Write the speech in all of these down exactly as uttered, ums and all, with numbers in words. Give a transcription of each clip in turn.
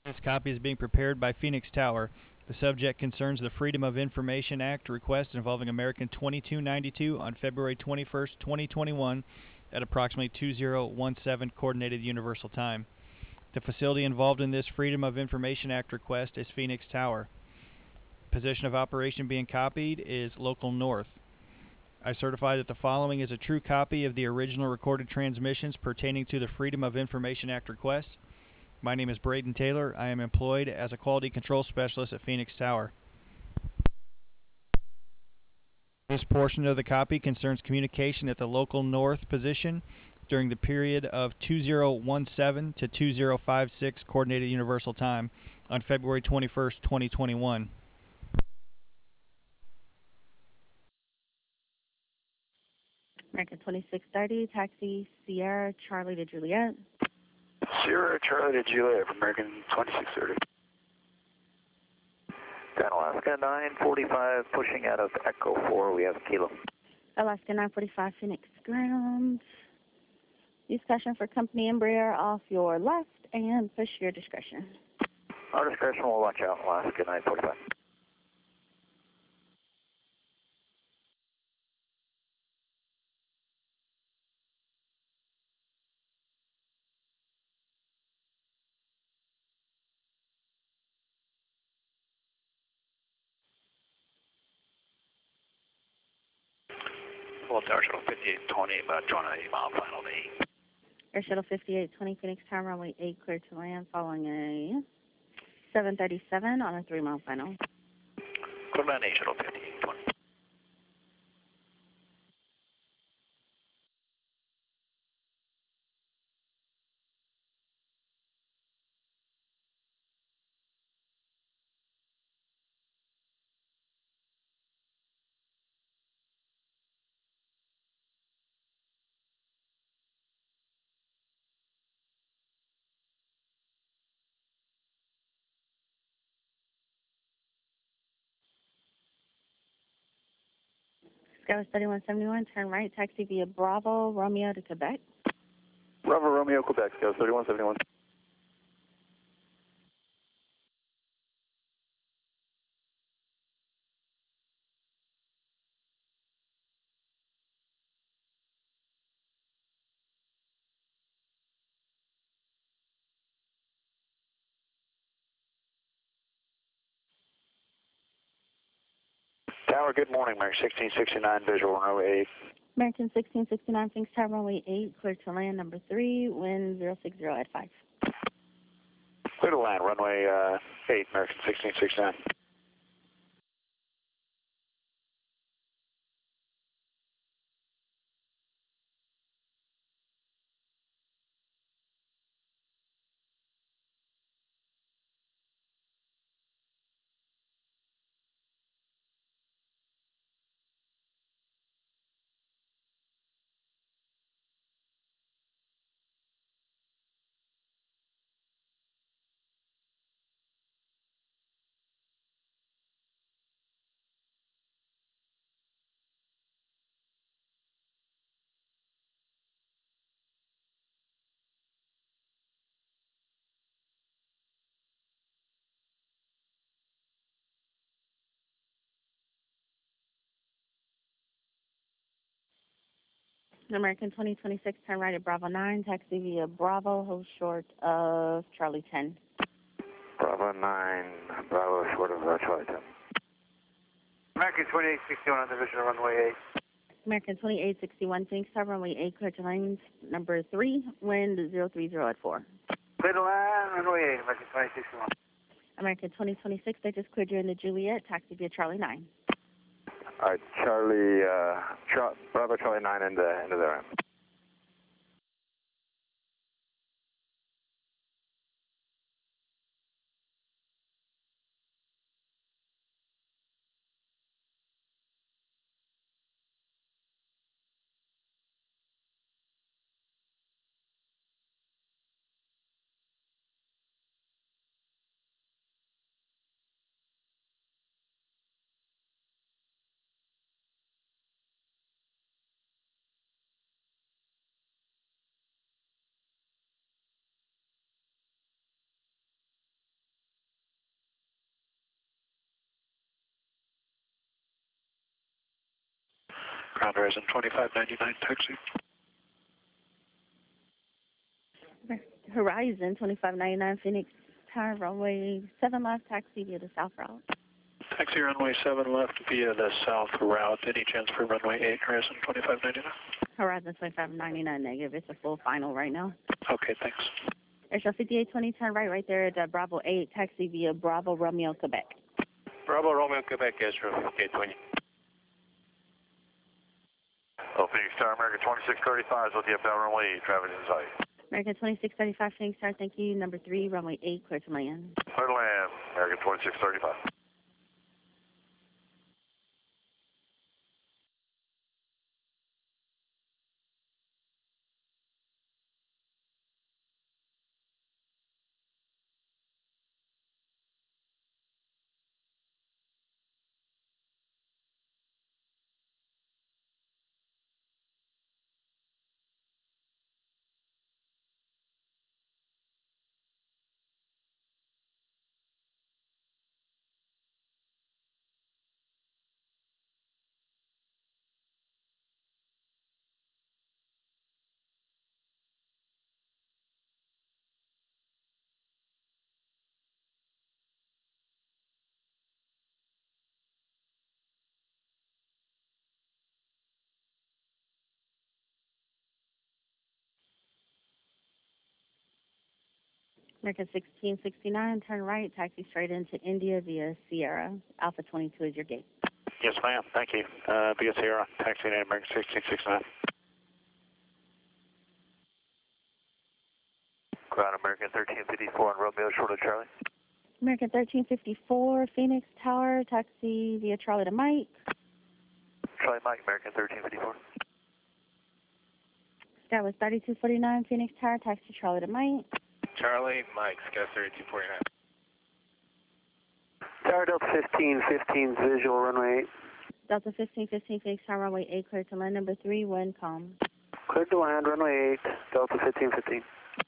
This copy is being prepared by Phoenix Tower. The subject concerns the Freedom of Information Act request involving American twenty-two ninety-two on February twenty-first, twenty twenty-one at approximately two thousand seventeen Coordinated Universal Time. The facility involved in this Freedom of Information Act request is Phoenix Tower. Position of operation being copied is Local North. I certify that the following is a true copy of the original recorded transmissions pertaining to the Freedom of Information Act request. My name is Braden Taylor. I am employed as a quality control specialist at Phoenix Tower. This portion of the copy concerns communication at the Local North position during the period of two thousand seventeen to two thousand fifty-six Coordinated Universal Time on February twenty-first, twenty twenty-one. American twenty-six thirty, taxi Sierra Charlie to Juliet. Sierra Charlie to Juliet from American twenty-six thirty. Then Alaska nine forty-five, pushing out of Echo four, we have Kilo. Alaska nine forty-five, Phoenix ground. Discussion for company Embraer off your left and push your discretion. Our discretion will watch out, Alaska nine forty-five. Well, Tower Shuttle fifty-eight twenty, about two hundred eighty mile final to eight. Air Shuttle fifty-eight twenty, Phoenix Tower, runway eight, clear to land, following a seven thirty-seven on a three mile final. Clear land A Shuttle fifty-eight twenty. Skywest thirty-one seventy-one, turn right, taxi via Bravo, Romeo to Quebec. Bravo Romeo, Quebec, Skywest thirty-one seventy-one. Tower, good morning, American sixteen sixty-nine, visual runway eight. American sixteen sixty-nine, Phoenix Tower, runway eight, clear to land, number three, wind zero six zero at five. Clear to land, runway uh, eight, American sixteen sixty-nine. American twenty twenty-six, turn right at Bravo nine, taxi via Bravo, hold short of Charlie ten. Bravo nine, Bravo short of uh, Charlie ten. American twenty-eight sixty-one on the vision runway eight. American twenty-eight sixty-one, Phoenix Tower, runway eight, clear to land, number three, wind zero three zero at four. Clear to land, runway eight, American twenty sixty-one. American twenty twenty-six, they just cleared you into Juliet, taxi via Charlie nine. All right, Charlie, uh, Char Bravo Charlie nine into, into the ramp. Ground Horizon twenty-five ninety-nine, taxi. Horizon twenty-five ninety-nine Phoenix Tower, runway seven left, taxi via the south route. Taxi runway seven left via the south route. Any chance for runway eight, Horizon twenty-five ninety-nine? Horizon twenty-five ninety-nine negative. It's a full final right now. Okay, thanks. Airshow fifty-eight twenty, turn right right there at uh, Bravo eight, taxi via Bravo Romeo, Quebec. Bravo Romeo, Quebec, Airshow fifty-eight twenty. Oh, Phoenix Tower, American twenty-six thirty-five is with the upbound runway eight, traffic in sight. American twenty-six thirty-five Phoenix Tower, thank you. Number three, runway eight, clear to land. Clear to land, American twenty-six thirty-five. American sixteen sixty-nine, turn right, taxi straight into India via Sierra. Alpha twenty-two is your gate. Yes, ma'am. Thank you. Uh, via Sierra, taxi in American sixteen sixty-nine. Ground American thirteen fifty-four on Romeo, short of Charlie. American thirteen fifty-four, Phoenix Tower, taxi via Charlie to Mike. Charlie Mike, American thirteen fifty-four. That was thirty-two forty-nine, Phoenix Tower, taxi Charlie to Mike. Charlie, Mike, Sky thirty-two forty-nine. Tower Delta fifteen fifteen, visual runway eight. Delta fifteen fifteen, Phoenix Tower, runway eight, clear to land. Number three, wind calm. Clear to land, runway eight, Delta fifteen fifteen.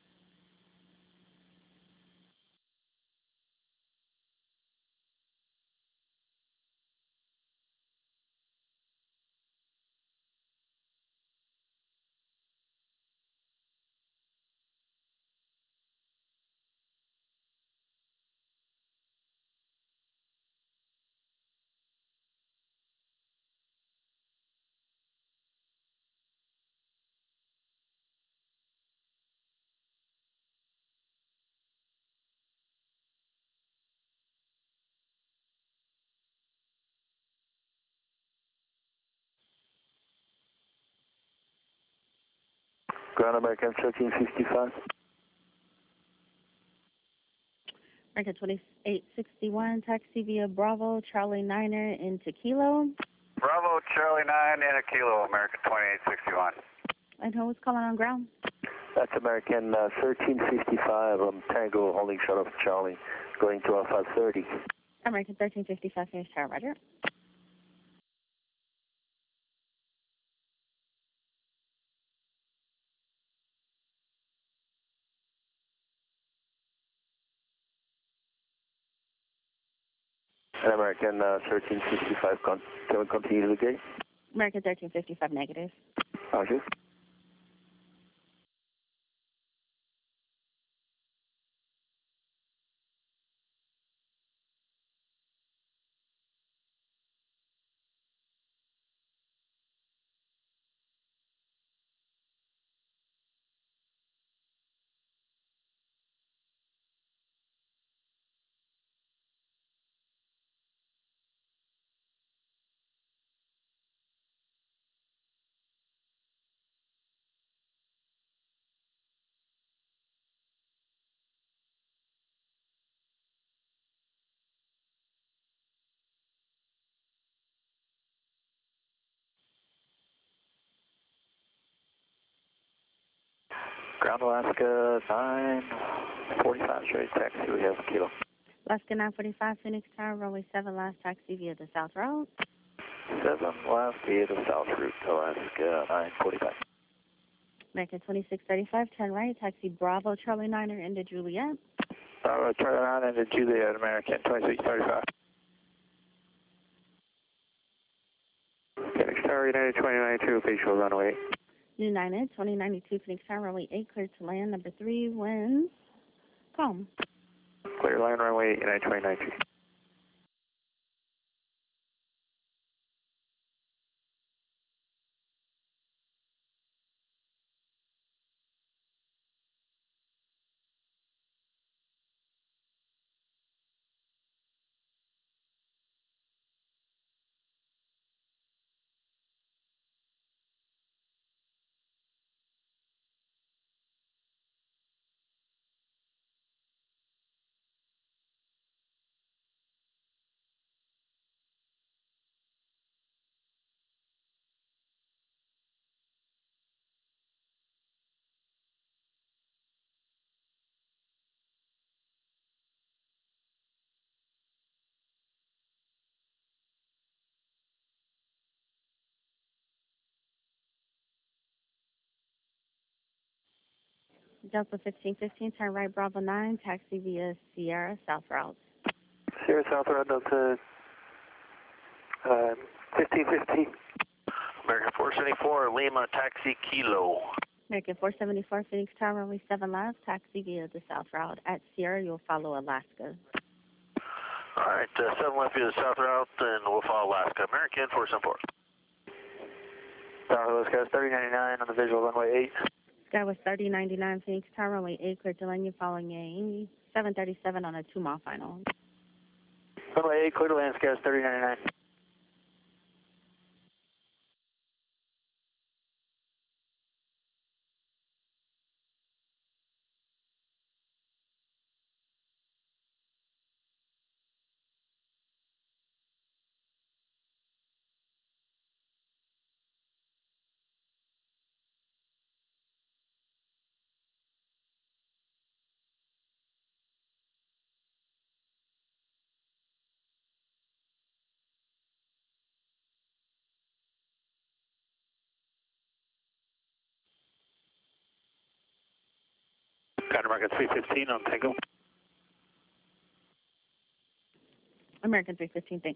Ground American thirteen fifty-five. American twenty-eight sixty-one, taxi via Bravo, Charlie Niner into Kilo. Bravo, Charlie nine and a kilo, American twenty-eight sixty-one. And who was calling on ground? That's American uh, thirteen fifty-five, um, Tango holding short of Charlie, going to Alpha thirty. American thirteen fifty-five, Phoenix Tower, roger. And American uh, thirteen fifty-five, con can we continue the gate? American thirteen fifty-five, negative. Roger. Ground Alaska nine forty-five, straight taxi, we have a kilo. Alaska nine forty-five, Phoenix Tower, runway seven, last taxi via the south route. seven left via the south route, Alaska nine forty-five. American twenty-six thirty-five, turn right, taxi Bravo, Charlie Niner into Juliet. Bravo, Charlie nine into Juliet, American twenty-six thirty-five. Phoenix Tower United twenty ninety-two, visual runway eight. United twenty ninety-two Phoenix Tower, runway eight, cleared to land. Number three, winds, calm. Clear line runway eight, United twenty ninety-two. Delta fifteen fifteen, turn right, Bravo nine, taxi via Sierra South route. Sierra South route, Delta uh, fifteen fifteen. American four seventy-four, Lima, taxi Kilo. American four seventy-four Phoenix Tower, runway seven left, taxi via the South route. At Sierra, you'll follow Alaska. All right, uh, seven left via the south route, and we'll follow Alaska. American four seventy-four. Tower Alaska thirty ninety-nine on the visual runway eight. Skywest thirty ninety-nine Phoenix Tower, runway eight, cleared to land. You're following a seven thirty-seven on a two-mile final. Runway eight, clear to land, Skywest thirty ninety-nine. Got American three fifteen on Tango. American three fifteen, thanks.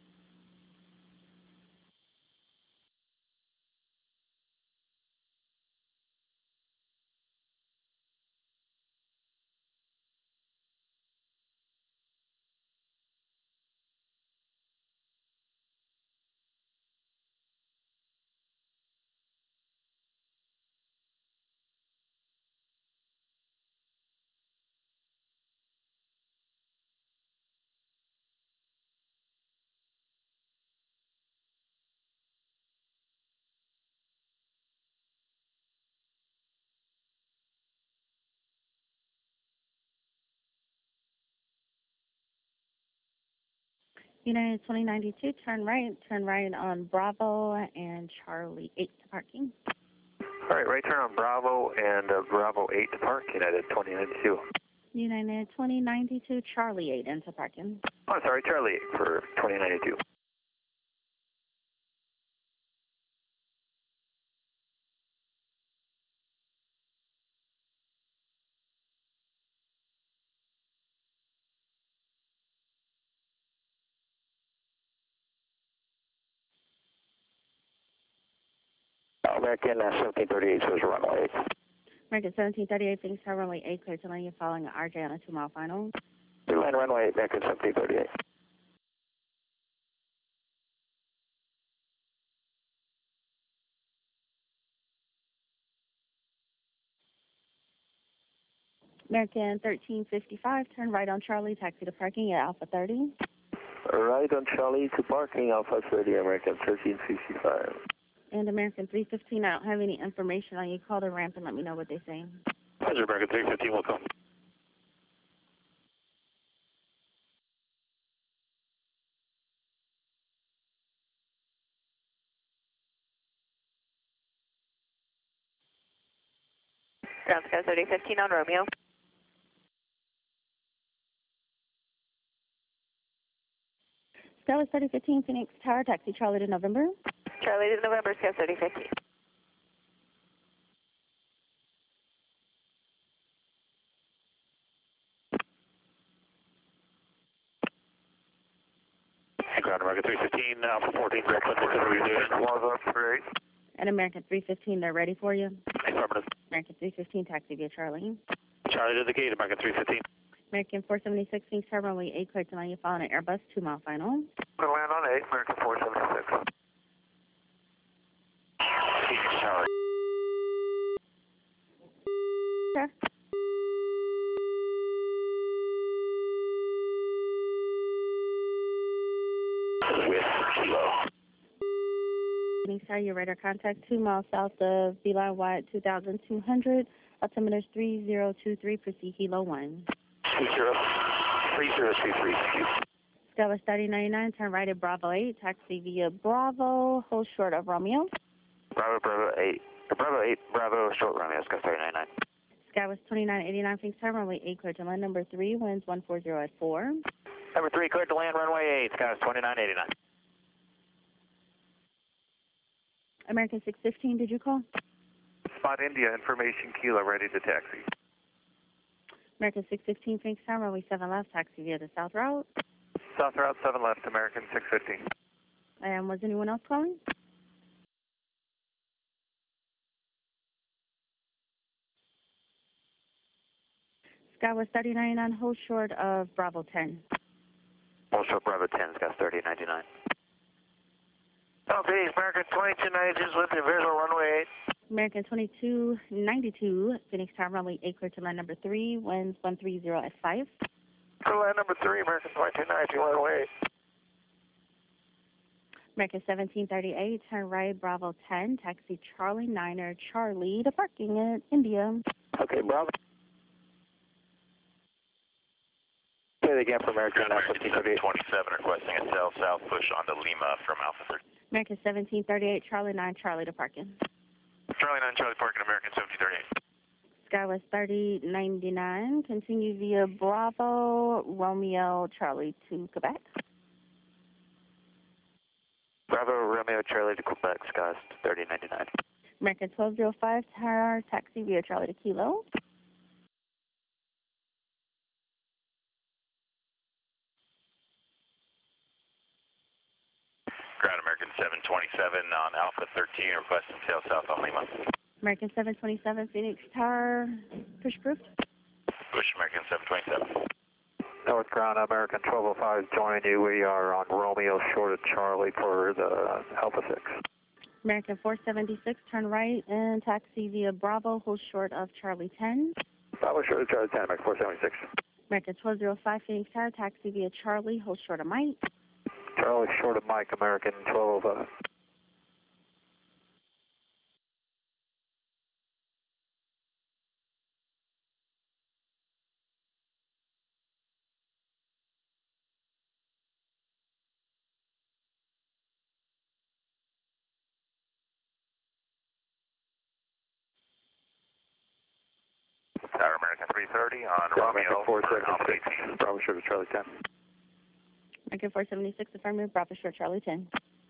United twenty ninety-two, turn right, turn right on Bravo and Charlie eight to parking. All right, right turn on Bravo and uh, Bravo eight to park, United twenty ninety-two. United twenty ninety-two, Charlie eight into parking. Oh, sorry, Charlie eight for twenty ninety-two. American uh, seventeen thirty-eight, so it's runway eight. American seventeen thirty-eight, Phoenix Tower, runway eight, clear to land. You're following an R J on a two-mile final. Clear line runway eight, American seventeen thirty-eight. American thirteen fifty-five, turn right on Charlie, taxi to parking at Alpha thirty. Right on Charlie to parking, Alpha thirty, American thirteen fifty-five. And American three fifteen, I don't have any information on you. Call the ramp and let me know what they're saying. Roger, American three fifteen, will come. Ground Sky thirty fifteen on Romeo. Skywest thirty fifteen, Phoenix Tower, taxi Charlie to November. Charlie to November, Sky thirty fifteen. Ground American three fifteen, Alpha fourteen, Brooklyn, what are you doing? Was up for eight. And American three fifteen, they're ready for you. Affirmative. American three fifteen, taxi via Charlie. Charlie to the gate, American three fifteen. American four seventy-six, Phoenix Tower, runway eight, cleared to land. You following an Airbus, two mile final. We'll land on eight, American four seventy-six. Phoenix Tower. Sure. With Kilo. Phoenix Tower, your radar contact two miles south of Beeline Wide two thousand two hundred. Altimeter three zero two three, proceed Kilo one. three zero three zero two three. Skywest thirty ninety-nine, turn right at Bravo eight, taxi via Bravo, hold short of Romeo. Bravo, Bravo eight. Bravo eight, Bravo, short Romeo, Skywest thirty ninety-nine. Skywest twenty-nine eighty-nine, Phoenix Tower, runway eight, cleared to land. Number three, winds one forty at four. Number three, cleared to land, runway eight, Skywest twenty-nine eighty-nine. American six fifteen, did you call? Spot India, information Kilo, ready to taxi. American six fifteen, Phoenix Tower, runway seven left, taxi via the south route. South route seven left, American six fifteen. And was anyone else calling? Skywest thirty ninety-nine, hold short of Bravo ten. Hold short Bravo ten, Skywest thirty ninety-nine. Okay, American twenty-two ninety-two, with the visual runway eight. American twenty-two ninety-two, Phoenix Tower, runway eight, clear to land number three, winds one thirty at five. To land number three, American twenty-two ninety-two, runway eight. American seventeen thirty-eight, turn right, Bravo ten, taxi Charlie Niner, Charlie, to parking at India. Okay, Bravo. Say it again for American fifteen twenty-seven, requesting a south-south push onto Lima from Alpha thirteen. American seventeen thirty-eight, Charlie nine, Charlie to parking. Charlie nine, Charlie parking, American seventeen thirty-eight. Skywest thirty ninety-nine, continue via Bravo, Romeo, Charlie to Quebec. Bravo, Romeo, Charlie to Quebec, Skywest thirty ninety-nine. American twelve oh five, tower, taxi via Charlie to Kilo. Ground American seven twenty-seven on Alpha thirteen, requesting tail south on Lima. American seven twenty-seven, Phoenix Tower, push approved. Push American seven twenty-seven. North Ground, American twelve oh five joining you. We are on Romeo, short of Charlie for the Alpha six. American four seventy-six, turn right and taxi via Bravo, hold short of Charlie ten. Bravo, short of Charlie ten, American four seventy-six. American twelve oh five, Phoenix Tower, taxi via Charlie, hold short of Mike. Charlie, short of Mike, American twelve oh five. Tower American three thirty on Romeo, four seventy-six, Bravo, short of Charlie ten. American four seventy-six, affirmative, Bravo short, Charlie ten.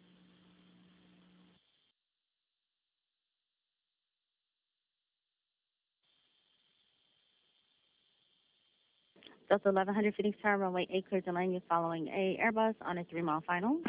Delta eleven hundred, Phoenix Tower, runway eight, cleared to land. You're following a Airbus on a three mile final.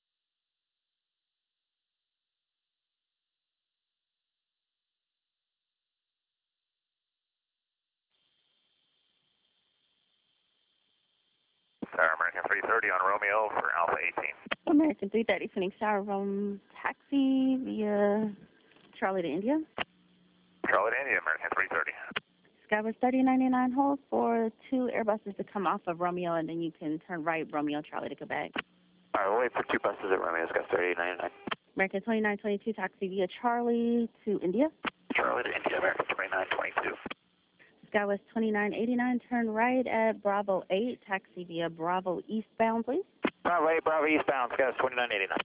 Tower American three thirty on Romeo for Alpha eighteen. American three thirty, Phoenix Tower, from taxi via Charlie to India. Charlie to India, American three thirty. Skywest thirty ninety-nine, hold for two Airbuses to come off of Romeo, and then you can turn right, Romeo, Charlie to Quebec. All right, we'll wait for two buses at Romeo, Skywest thirty ninety-nine. American twenty-nine twenty-two, taxi via Charlie to India. Charlie to India, American twenty-nine twenty-two. Skywest twenty-nine eighty-nine, turn right at Bravo eight, taxi via Bravo eastbound, please. Bravo eight, Bravo eastbound, Skywest twenty-nine eighty-nine.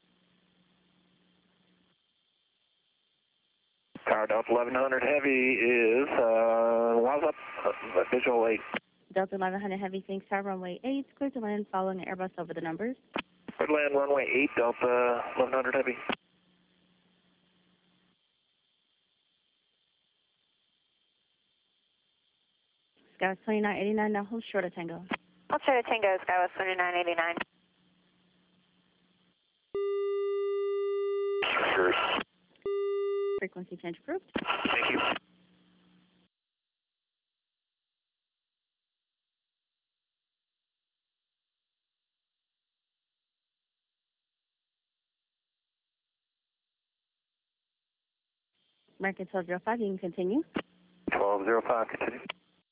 Tower Delta eleven hundred Heavy is, uh, was up, uh, visual eight. Delta eleven hundred Heavy, Phoenix Tower, runway eight, clear to land, following Airbus over the numbers. Good land, runway eight, Delta eleven hundred Heavy. Skywest twenty-nine eighty-nine, now hold short of Tango. I'll try to Tango, Skywest twenty-nine eighty-nine. Frequency change approved. Thank you. American twelve oh five, you can continue. twelve oh five, continue.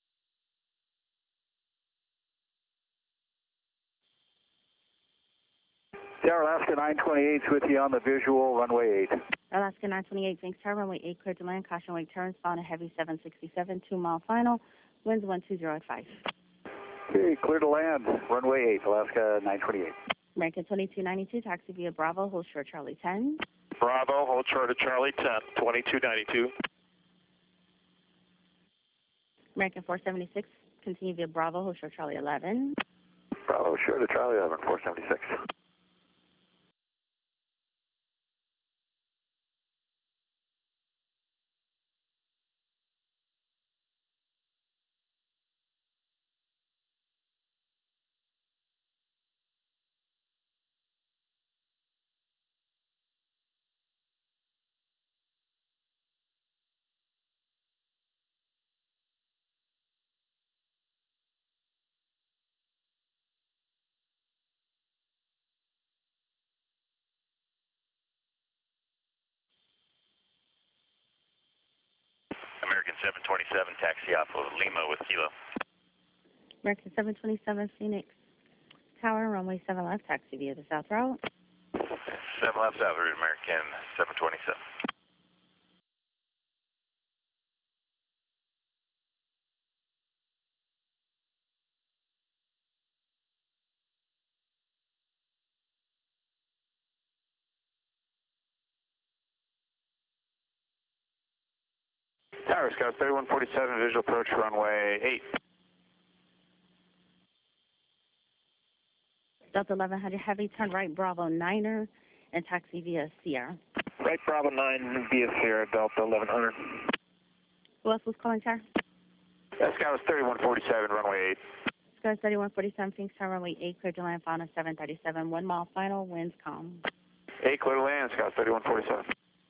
Tower Alaska nine twenty-eight is with you on the visual, runway eight. Alaska nine twenty-eight, Phoenix Tower, runway eight, cleared to land. Caution wake turns, found a heavy seven sixty-seven, two mile final. Winds one two zero five. Okay, clear to land, runway eight, Alaska nine twenty-eight. American twenty-two ninety-two, taxi via Bravo, hold short Charlie ten. Bravo, hold short of Charlie ten, twenty-two ninety-two. American four seventy-six, continue via Bravo, hold short Charlie eleven. Bravo, sure to Charlie eleven, four seventy-six. American seven twenty-seven, taxi off of Lima with Kilo. American seven twenty-seven, Phoenix Tower, runway seven left, taxi via the south route. seven left south route, American seven twenty-seven. Tower Scout thirty-one forty-seven, visual approach runway eight. Delta eleven hundred heavy, turn right Bravo Niner, and taxi via Sierra. Right Bravo nine via Sierra, Delta eleven hundred. Who else was calling, sir? That Scout was thirty-one forty-seven, runway eight. Sky thirty-one forty-seven, Phoenix Tower, runway eight, cleared to land, fauna seven thirty-seven, one mile final, winds calm. eight, clear to land, Scout thirty-one forty-seven.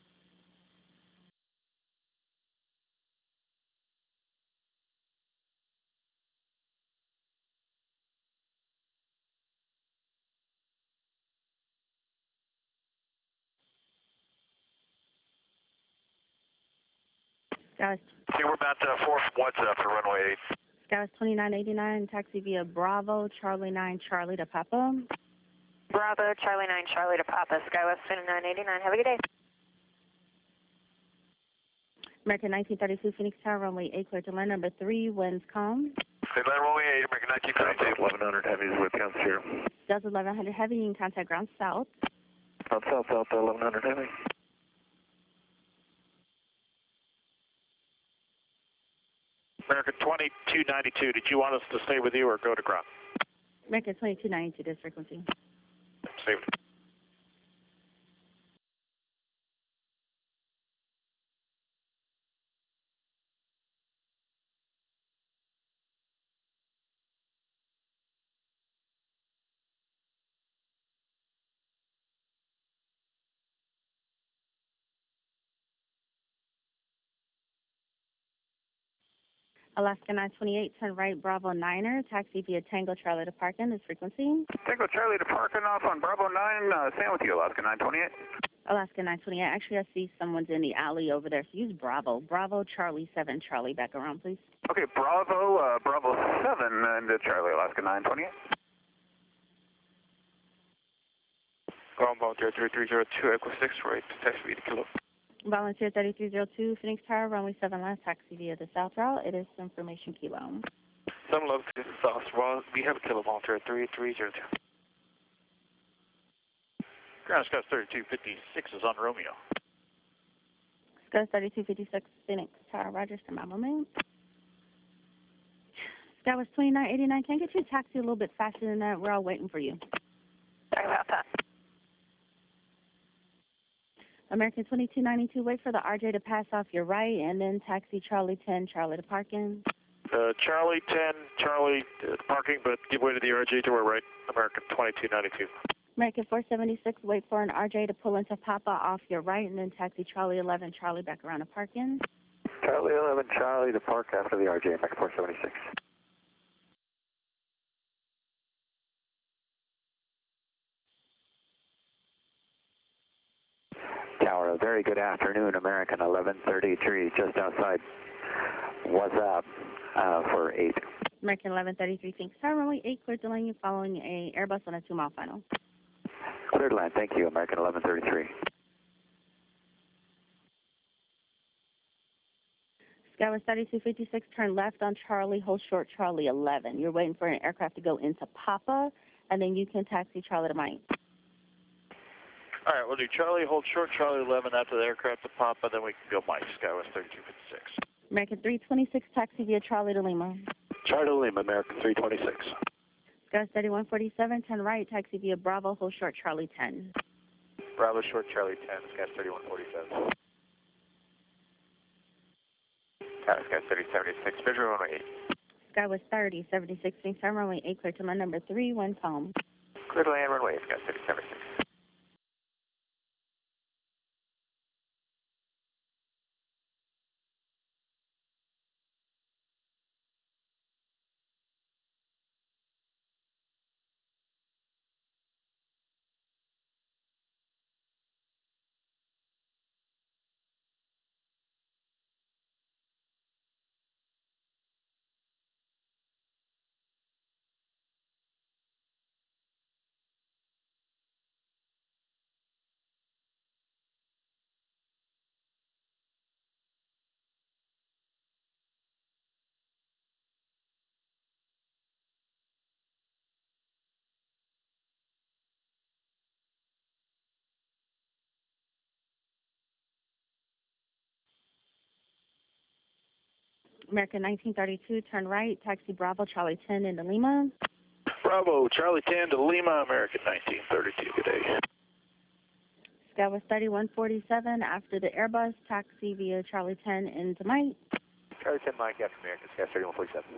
Sky was, Okay, we're about uh, four from what's up for runway eight. Sky was twenty-nine eighty-nine, taxi via Bravo, Charlie nine, Charlie to Papa. Bravo, Charlie nine, Charlie to Papa, Skywest twenty-nine eighty-nine. Have a good day. American nineteen thirty-two, Phoenix Tower, runway eight, cleared to land, number three, winds calm. Clear land runway eight, American nineteen thirty-two. eleven hundred heavies with you on Sierra. Delta eleven hundred heavy, you can contact ground south. On south, Delta eleven hundred heavy. American twenty-two ninety-two, did you want us to stay with you or go to ground? American twenty-two ninety-two, this frequency. Stay with you. Alaska nine twenty-eight, turn right Bravo Niner, taxi via Tango Charlie to Parkin, this frequency. Tango Charlie to Parkin off on Bravo nine, uh, staying with you, Alaska nine twenty-eight. Alaska nine twenty-eight, actually I see someone's in the alley over there, so use Bravo. Bravo Charlie seven, Charlie, back around please. Okay, Bravo, uh, Bravo seven, and uh, Charlie, Alaska nine twenty-eight. Ground Volunteer three three zero two, Echo six, right, taxi via Kilo. Volunteer thirty-three zero two, Phoenix Tower, runway seven left, taxi via the south route. It is information Kilo. seven eleven to the south, well, we have a Kilo Volunteer three three zero two. Ground Scout thirty-two fifty-six is on Romeo. Sky thirty-two fifty-six, Phoenix Tower, Roger, stand by moment. Sky was twenty-nine eighty-nine, can I get you a taxi a little bit faster than that? We're all waiting for you. Sorry about that. American twenty-two ninety-two, wait for the R J to pass off your right, and then taxi Charlie ten, Charlie to Parkin. Uh, Charlie ten, Charlie uh, parking, but give way to the R J to our right, American twenty-two ninety-two. American four seventy-six, wait for an R J to pull into Papa off your right, and then taxi Charlie eleven, Charlie back around to parking. Charlie eleven, Charlie to park after the R J, American four seventy-six. Tower, a very good afternoon, American eleven thirty-three, just outside. What's up uh, for eight? American eleven thirty-three, thanks. Tower runway eight, cleared to land you following a Airbus on a two-mile final. Cleared land, thank you, American eleven thirty-three. Skywest thirty-two fifty-six, turn left on Charlie, hold short Charlie eleven. You're waiting for an aircraft to go into Papa, and then you can taxi Charlie to Mike. All right, we'll do Charlie, hold short Charlie eleven after the aircraft to Papa, then we can go Mike, Skywest thirty-two fifty-six. American three twenty-six, taxi via Charlie to Lima. Charlie to Lima, American three twenty-six. Skywest thirty-one forty-seven, turn right, taxi via Bravo, hold short Charlie ten. Bravo short Charlie ten, Skywest thirty-one forty-seven. Tower, Skywest thirty seventy-six, visual runway eight. Skywest thirty seventy-six, thanks. Tower runway eight, clear to my number three, one calm. Clear to land runway, Skywest thirty seventy-six. American nineteen thirty-two, turn right, taxi Bravo, Charlie ten into Lima. Bravo, Charlie ten to Lima, American nineteen thirty-two, good day. Skywest thirty-one forty-seven, after the Airbus, taxi via Charlie ten into Mike. Charlie ten, Mike, after American, Skywest thirty-one forty-seven.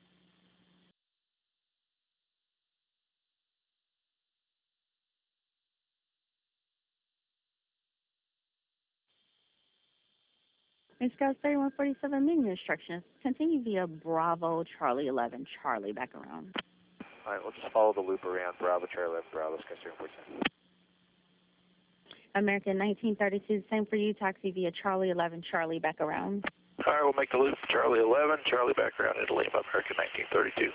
And Skywest thirty-one forty-seven, meeting instructions. Continue via Bravo, Charlie eleven, Charlie back around. All right, we'll just follow the loop around Bravo, Charlie eleven, Bravo, Skywest thirty-one forty-seven. American nineteen thirty-two, same for you, taxi via Charlie eleven, Charlie back around. All right, we'll make the loop, Charlie eleven, Charlie back around into Lima, American nineteen thirty-two.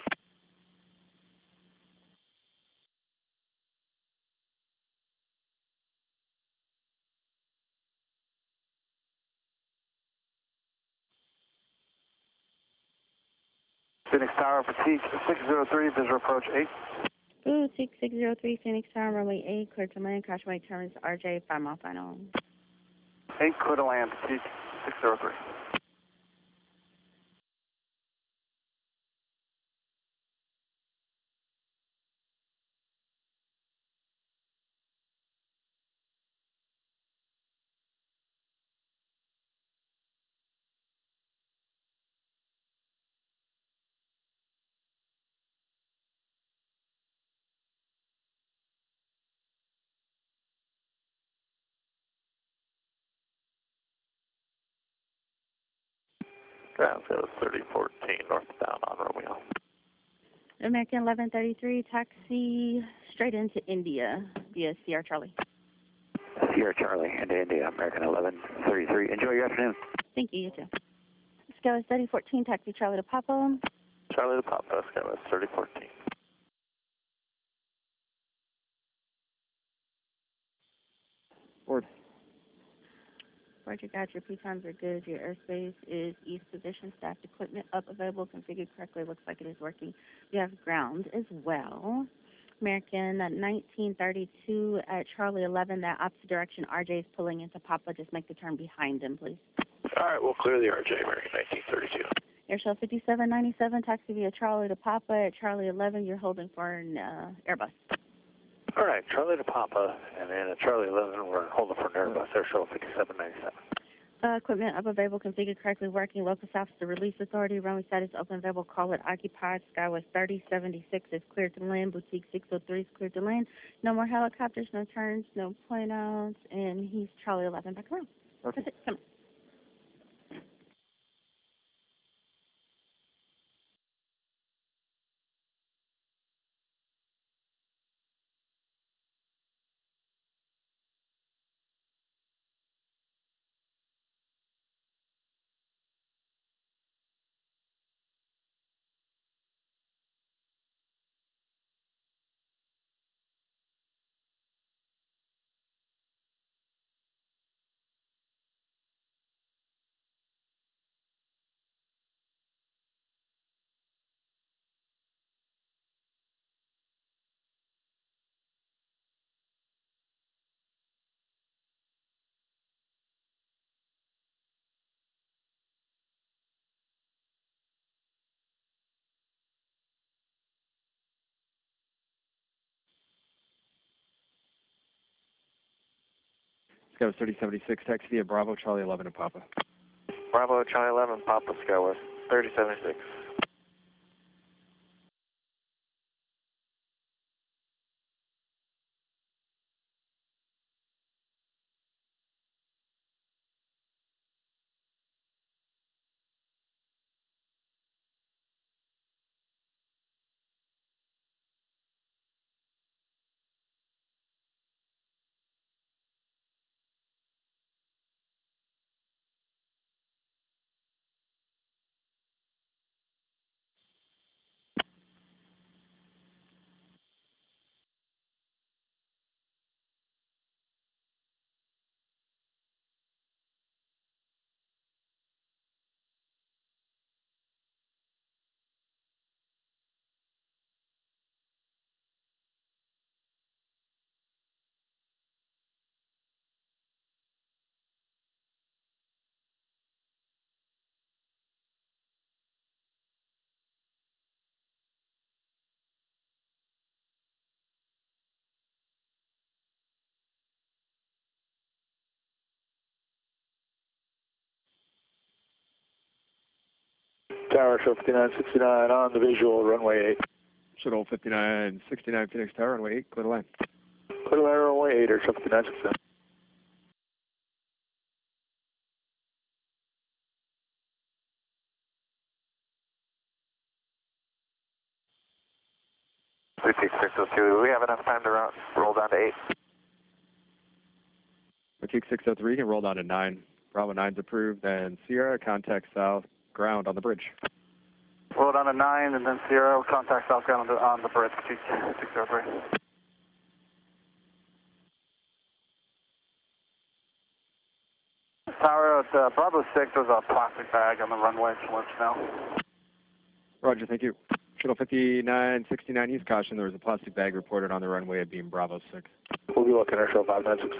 Phoenix Tower, fatigue six zero three, visual approach eight. Ooh, six six zero three, Phoenix Tower, runway eight, clear to land, crash weight turns R J, five mile final. eight, clear to land, fatigue six zero three. Ground zero thirty fourteen, northbound on Romeo. American eleven thirty-three, taxi straight into India via Sierra Charlie. Sierra Charlie into India, American eleven thirty-three. Enjoy your afternoon. Thank you, you too. Skywest thirty fourteen, taxi Charlie to Papa. Charlie to Papa, Skywest thirty fourteen. Board. Roger, got your P times are good. Your airspace is east position, staffed equipment up, available, configured correctly. Looks like it is working. You have ground as well. American uh, nineteen thirty-two at Charlie eleven, that opposite direction. R J is pulling into Papa. Just make the turn behind him, please. All right, we'll clear the R J, American nineteen thirty-two. Airshow fifty-seven ninety-seven, taxi via Charlie to Papa at Charlie eleven. You're holding for an uh, Airbus. All right, Charlie to Papa, and then at Charlie eleven, we're holding for an Airbus, Airshow fifty-seven ninety-seven. Uh, equipment up available, configured correctly, working. Local South is the release authority. Runway status open, available. Call it occupied. Skywest thirty seventy-six is cleared to land. Boutique six oh three is cleared to land. No more helicopters, no turns, no point outs, and he's Charlie eleven back around. Okay. That's it. Come on. Skywest thirty seventy-six, taxi via Bravo, Charlie eleven and Papa. Bravo, Charlie eleven, Papa, Skywest thirty seventy-six. Tower, show fifty-nine sixty-nine on the visual, runway eight. Shuttle fifty-nine sixty-nine Phoenix Tower, runway eight, clear to land. Clear to land, runway eight, or show fifty-nine sixty-nine. Boutique six oh two, do we have enough time to run, roll down to eight? Boutique six oh three can roll down to nine. Bravo nine's approved, and Sierra contact south, ground on the bridge. Roll down to nine, and then Sierra will contact south ground on the, on the bridge, Boutique six oh three. Tower, at uh, Bravo six, there's a plastic bag on the runway, just let you know. Roger, thank you. Shuttle fifty-nine sixty-nine East, caution, there was a plastic bag reported on the runway at beam Bravo six. We'll be looking at show five nine six.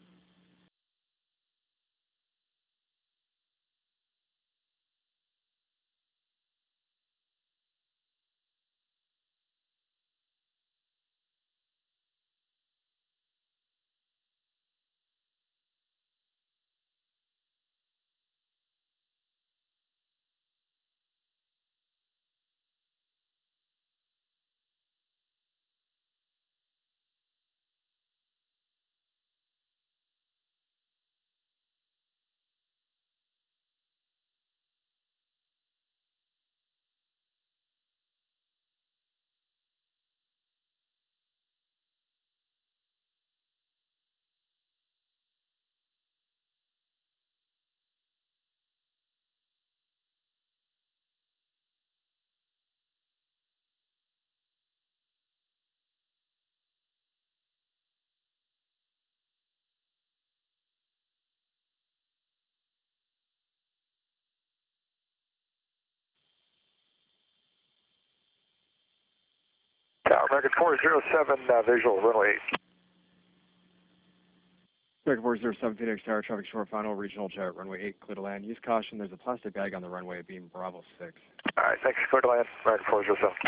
Tower, American four oh seven, uh, visual, runway eight. American four oh seven Phoenix Tower, traffic short final, regional jet, runway eight, clear to land. Use caution, there's a plastic bag on the runway at beam Bravo six. All right, thanks. Clear to land, American four oh seven.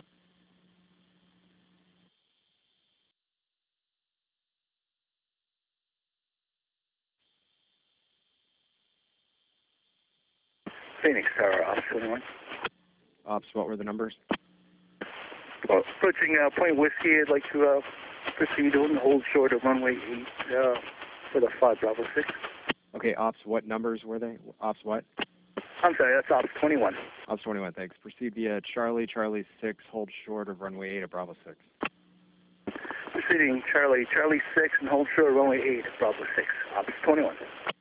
Phoenix Tower, Ops twenty-one. Ops, what were the numbers? Well, approaching uh, Point Whiskey, I'd like to uh, proceed on hold short of runway eight uh, for the five Bravo six. Okay, Ops, what numbers were they? Ops what? I'm sorry, that's Ops twenty-one. Ops twenty-one, thanks. Proceed via Charlie, Charlie six, hold short of runway eight at Bravo six. Proceeding Charlie, Charlie six, and hold short of runway eight at Bravo six. Ops twenty-one.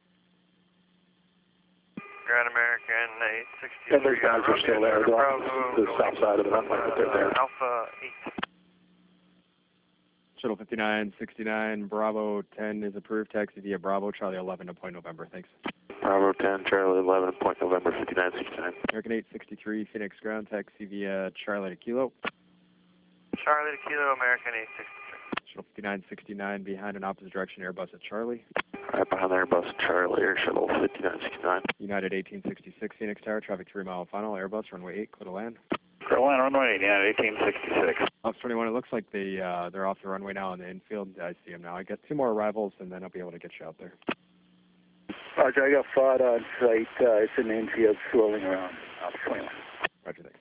Grand American eight sixty-three. Yeah, those guys are still there. They're on the south side of the runway, but they're there. Alpha eight. Shuttle fifty-nine sixty-nine, Bravo ten is approved. Taxi via Bravo, Charlie eleven to Point November. Thanks. Bravo ten, Charlie eleven, Point November fifty-nine sixty-nine. American eight sixty-three, Phoenix ground, taxi via Charlie to Kilo. Charlie to Kilo, American eight sixty-three. Shuttle fifty-nine sixty-nine, behind an opposite direction Airbus at Charlie. Right behind the Airbus Charlie, Air Shuttle fifty-nine sixty-nine. United eighteen sixty-six, Phoenix Tower, traffic three mile final, Airbus, runway eight, clear to land. Clear to land, runway eight, United eighteen sixty-six. Ops twenty-one, it looks like they, uh, they're off the runway now on the infield. I see them now. I got two more arrivals, and then I'll be able to get you out there. Roger, I got F O D on site. Uh, it's in the infield swirling around. Ops twenty-one. Roger, thanks.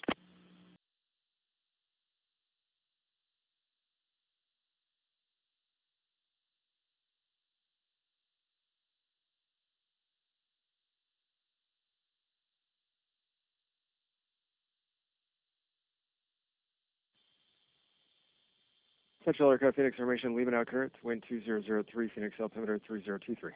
Central Aircraft Phoenix information, leaving out current, wind two zero zero three, Phoenix altimeter three zero two three.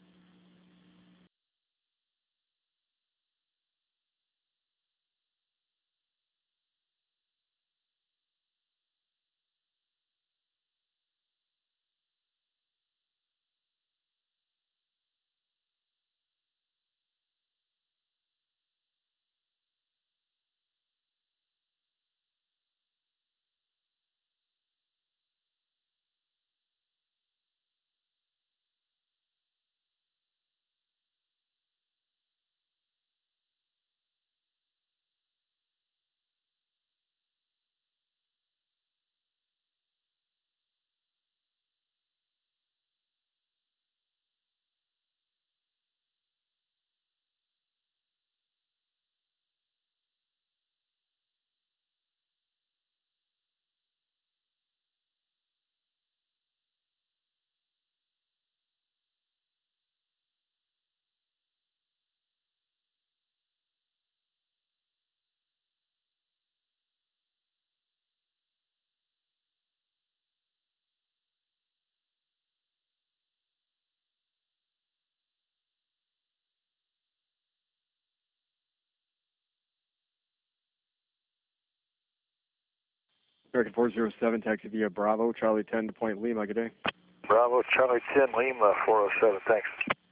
American four zero seven, taxi via Bravo, Charlie ten to Point Lima, good day. Bravo, Charlie ten, Lima, four oh seven, thanks.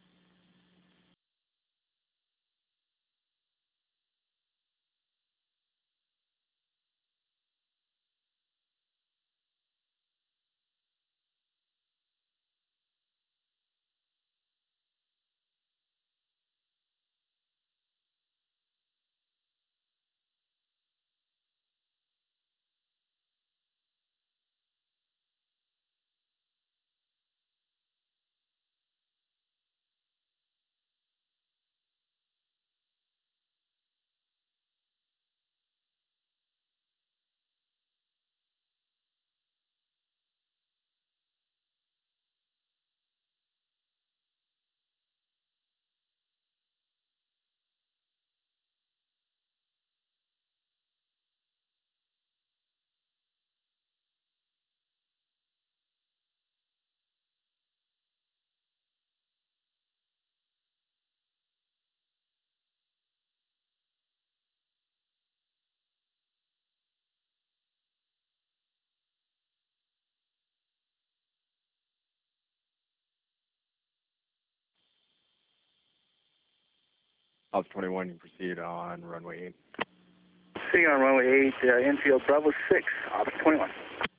Ops twenty-one, you proceed on runway eight. See you on runway eight, uh, infield Bravo six, Ops twenty-one.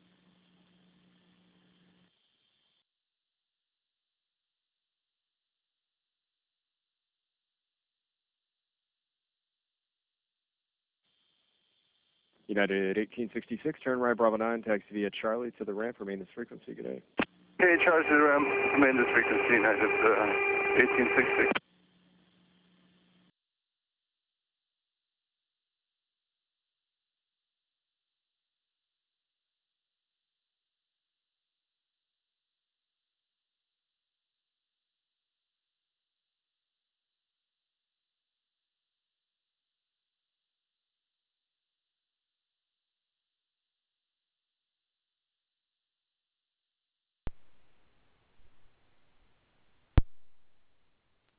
United eighteen sixty-six, turn right Bravo nine, taxi via Charlie to the ramp, remain this frequency, good day. Hey, Charlie to the ramp, remain this frequency, United uh, eighteen sixty-six.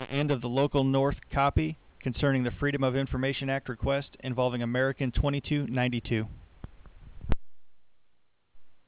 End of the local north copy concerning the Freedom of Information Act request involving American twenty-two ninety-two.